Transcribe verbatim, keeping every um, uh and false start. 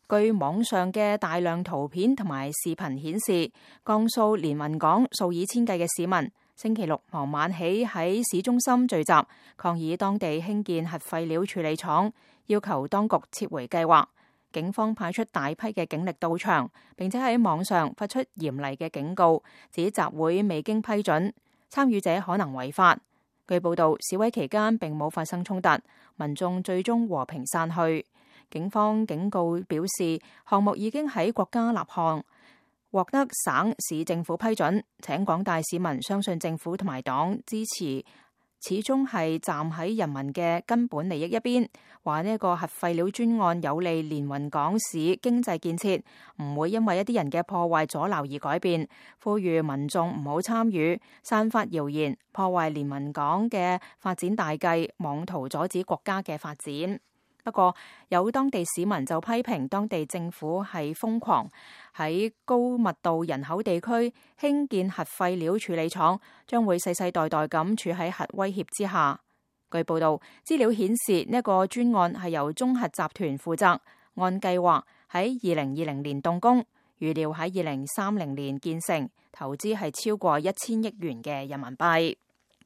據網上嘅大量圖片同埋視頻顯示，江蘇連雲港數以千計嘅市民星期六傍晚起喺市中心聚集，抗議當地興建核廢料處理廠，要求當局撤回計劃。警方派出大批嘅警力到場，並且喺網上發出嚴厲嘅警告，指集會未經批准，參與者可能違法。據報道，示威期間並冇發生衝突，民眾最終和平散去。警方警告表示，項目已經喺國家立項，獲得省市政府批准，請廣大市民相信政府同埋黨支持，始終係站喺人民嘅根本利益一邊。話呢一個核廢料專案有利連雲港市經濟建設，唔會因為一啲人嘅破壞阻撓而改變。呼籲民眾唔好參與散發謠言，破壞連雲港嘅發展大計，妄圖阻止國家嘅發展。不過，有當地市民就批評當地政府係瘋狂，喺高密度人口地區興建核廢料處理廠，將會世世代代咁處喺核威脅之下。據報道，資料顯示呢一個專案係由中核集團負責，按計劃喺二零二零年動工，預料喺二零三零年建成，投資係超過一千億元嘅人民幣。